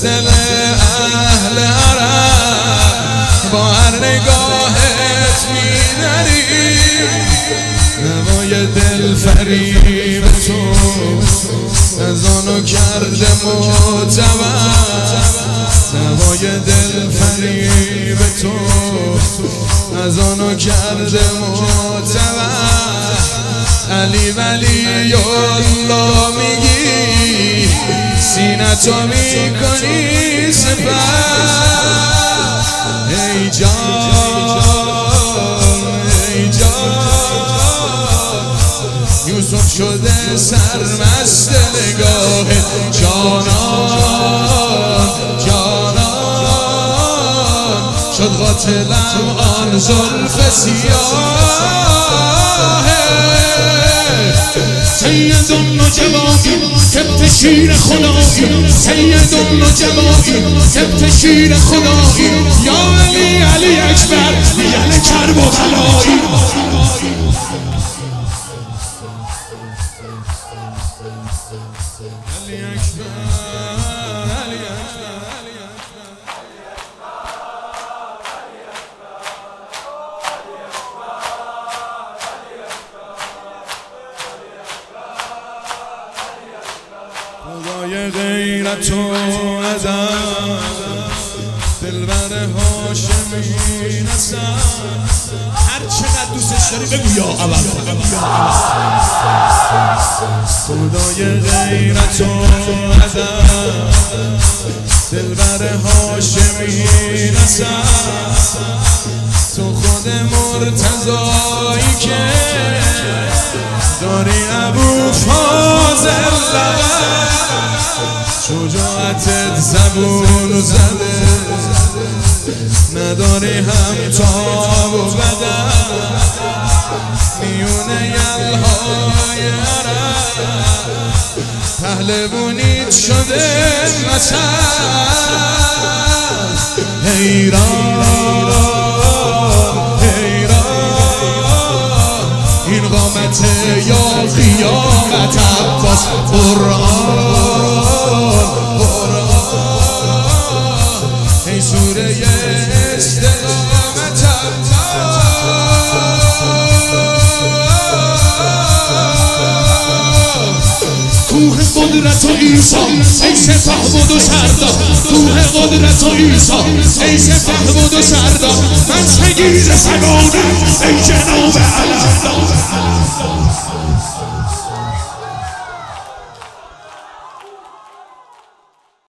دل اهل عرب با هر نگاهت می‌دری نوای دل فریب تو از آنو کرده معتبر نوای دل فریب تو از آنو کرده معتبر علی ولی الله میگی سینتو میکنی سپر ای جان ای جان یوسف شده سرمست نگاه جانان جانان شد قاتلم آن زلف سیاه سید النجبایی سبت شیر خدایی سید النجبایی سبت شیر خدایی یا علی علی اکبر یل کرب و بلایی علی اکبر علی خدای غیرت و عدم دلبر هاشمی نسب هر چقدر دوستش داری بگو یا اول خدای غیرت و عدم دلبر هاشمی نسب تو خود مرتضایی که داری ابو فاضل لقب شجاعتت زبون زده نداری هم تاب و بدن میونه یلهای عرب پهلوونیت شده مثل حیران حیران این قامت یا قیامت عباس قرآن ای سوره استقامت کوه قدرت و عیسی ای سپهبد و سردار کوه قدرت و عیسی ای سپهبد و سردار من سگیز سگانم ای جناب علم